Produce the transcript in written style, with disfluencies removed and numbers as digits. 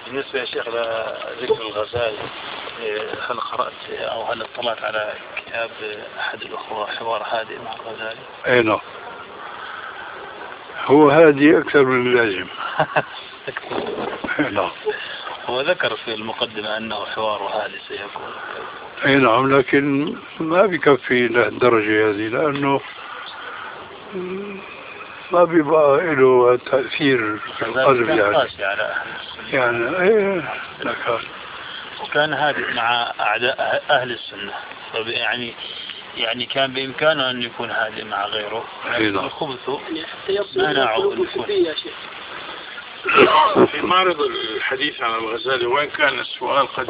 بالنسبة يا شيخ لذكر الغزالي، هل قرأت أو هل اطلعت على كتاب أحد الأخوة حوار هادئ مع الغزالي؟ أي نعم، هو هادي أكثر من اللازم. نعم. هو ذكر في المقدمة أنه حوار هادئ سيكون. أي نعم، لكن ما بيكفي لهالدرجة هذه، لأنه ما بيبقى له تأثير في القلب يعني إيه لك. وكان هادئ مع أعداء أهل السنة، يعني كان بإمكانه أن يكون هادئ مع غيره، لكن الخبث منعوا أن يكون. في معرض الحديث عن الغزالي، وين كان السؤال قد